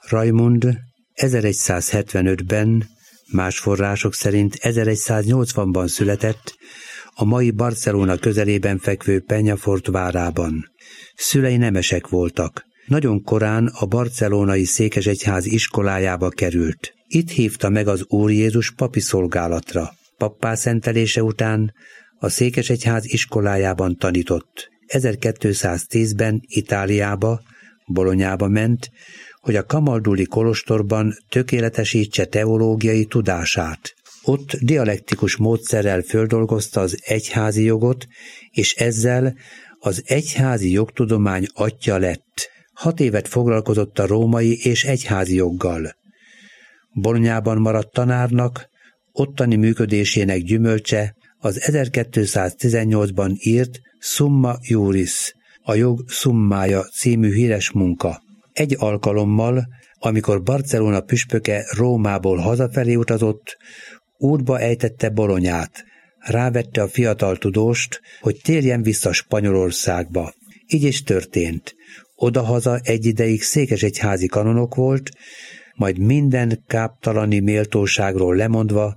Rajmund 1175-ben, más források szerint 1180-ban született a mai Barcelona közelében fekvő Penyafort várában. Szülei nemesek voltak. Nagyon korán a barcelonai székesegyház iskolájába került. Itt hívta meg az Úr Jézus papi szolgálatra. Pappá szentelése után a székesegyház iskolájában tanított. 1210-ben Itáliába, Bolognába ment, hogy a kamalduli kolostorban tökéletesítse teológiai tudását. Ott dialektikus módszerrel földolgozta az egyházi jogot, és ezzel az egyházi jogtudomány atya lett. 6 évet foglalkozott a római és egyházi joggal. Bolognában maradt tanárnak, ottani működésének gyümölcse az 1218-ban írt Summa Juris, a jog szummája című híres munka. Egy alkalommal, amikor Barcelona püspöke Rómából hazafelé utazott, útba ejtette Bolognát. Rávette a fiatal tudóst, hogy térjen vissza Spanyolországba. Így is történt. Odahaza egy ideig székesegyházi kanonok volt, majd minden káptalani méltóságról lemondva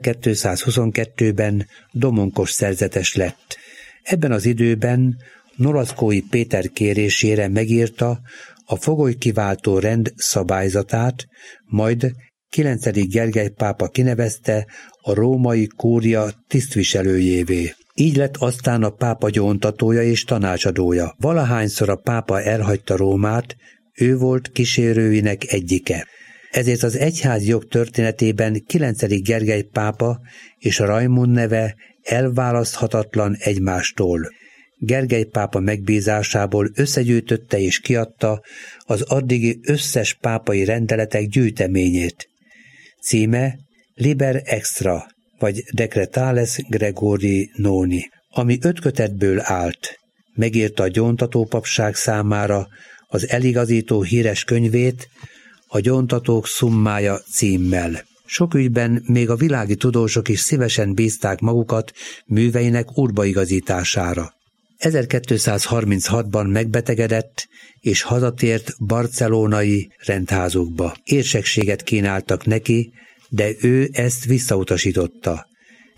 1222-ben domonkos szerzetes lett. Ebben az időben Nolaszkói Péter kérésére megírta a fogolykiváltó rend szabályzatát, majd 9. Gergely pápa kinevezte a római kúria tisztviselőjévé. Így lett aztán a pápa gyóntatója és tanácsadója. Valahányszor a pápa elhagyta Rómát, ő volt kísérőinek egyike. Ezért az egyház jog történetében 9. Gergely pápa és a Rajmund neve elválaszthatatlan egymástól. Gergely pápa megbízásából összegyűjtötte és kiadta az addigi összes pápai rendeletek gyűjteményét. Címe Liber Extra, vagy Decretales Gregorii Noni, ami 5 kötetből állt. Megírta a gyóntató papság számára az eligazító híres könyvét, a Gyóntatók szummája címmel. Sok ügyben még a világi tudósok is szívesen bízták magukat műveinek útbaigazítására. 1236-ban megbetegedett, és hazatért barcelonai rendházukba. Érsegséget kínáltak neki, de ő ezt visszautasította.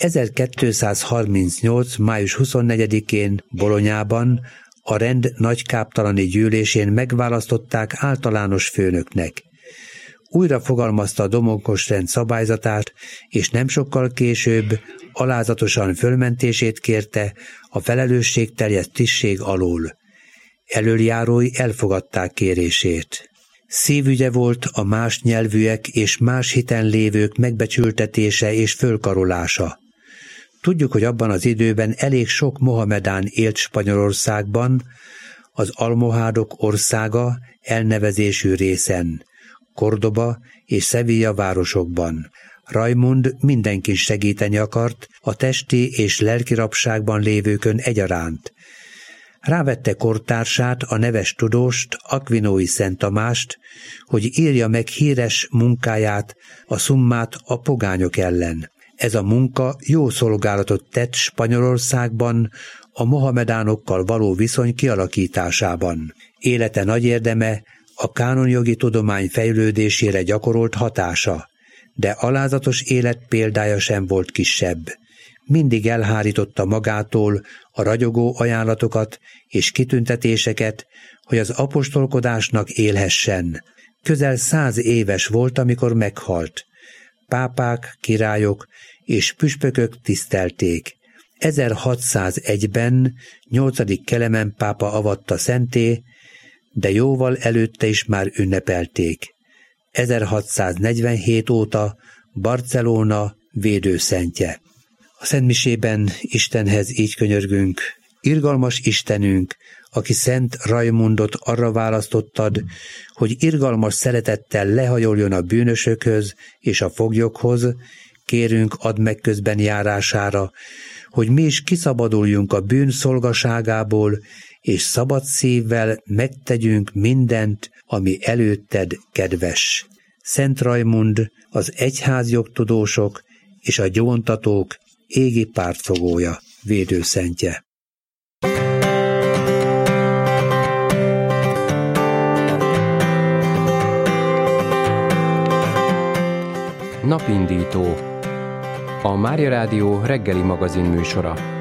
1238. május 24-én Bolognában a rend nagykáptalani gyűlésén megválasztották általános főnöknek. Újra fogalmazta a domonkos rend szabályzatát, és nem sokkal később alázatosan fölmentését kérte a felelősségteljes tisztség alól. Elöljárói elfogadták kérését. Szívügye volt a más nyelvűek és más hiten lévők megbecsültetése és fölkarolása. Tudjuk, hogy abban az időben elég sok mohamedán élt Spanyolországban, az almohádok országa elnevezésű részen, Kordoba és Sevilla városokban. Rajmund mindenkin segíteni akart a testi és lelki rabságban lévőkön egyaránt. Rávette kortársát, a neves tudóst, Aquinói Szent Tamást, hogy írja meg híres munkáját, a Summát a pogányok ellen. Ez a munka jó szolgálatot tett Spanyolországban a mohamedánokkal való viszony kialakításában. Élete nagy érdeme a kánonjogi tudomány fejlődésére gyakorolt hatása, de alázatos élet példája sem volt kisebb. Mindig elhárította magától a ragyogó ajánlatokat és kitüntetéseket, hogy az apostolkodásnak élhessen. Közel 100 éves volt, amikor meghalt. Pápák, királyok és püspökök tisztelték. 1601-ben 8. Kelemen pápa avatta szenté, de jóval előtte is már ünnepelték. 1647 óta Barcelona védőszentje. A szentmisében Istenhez így könyörgünk: irgalmas Istenünk, aki Szent Rajmundot arra választottad, hogy irgalmas szeretettel lehajoljon a bűnösökhöz és a foglyokhoz, kérünk, add meg közben járására, hogy mi is kiszabaduljunk a bűn szolgaságából, és szabad szívvel megtegyünk mindent, ami előtted kedves. Szent Rajmund, az egyházjogtudósok és a gyóntatók égi pártfogója, védőszentje. Napindító, a Mária Rádió reggeli magazin műsora.